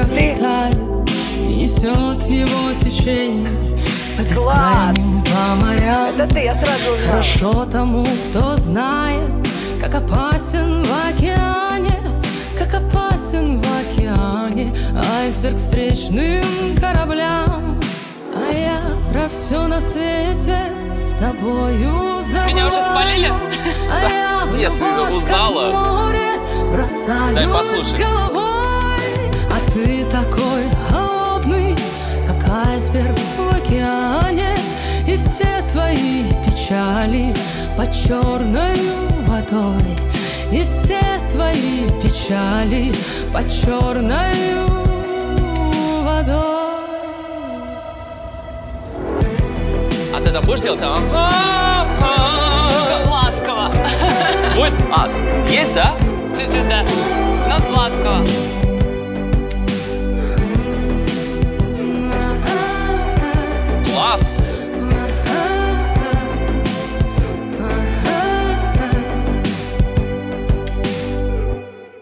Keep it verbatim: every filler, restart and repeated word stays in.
растает, несет его течение по бескрайним, по морям. Это ты, я сразу узнала. Хорошо тому, кто знает, как опасен в океане, как опасен в океане айсберг встречным кораблям. А я про все на свете с тобою забываю. Меня уже спалили? А я в Нет, ты любовь, узнала. как в море, бросаюсь Дай послушать. головой. А ты такой холодный, как айсберг в океане, и все твои печали под черной водой, и все твои печали под черной водой. А ты там будешь делать? А? Ласково. Будет? А, есть, да? Чуть-чуть, да.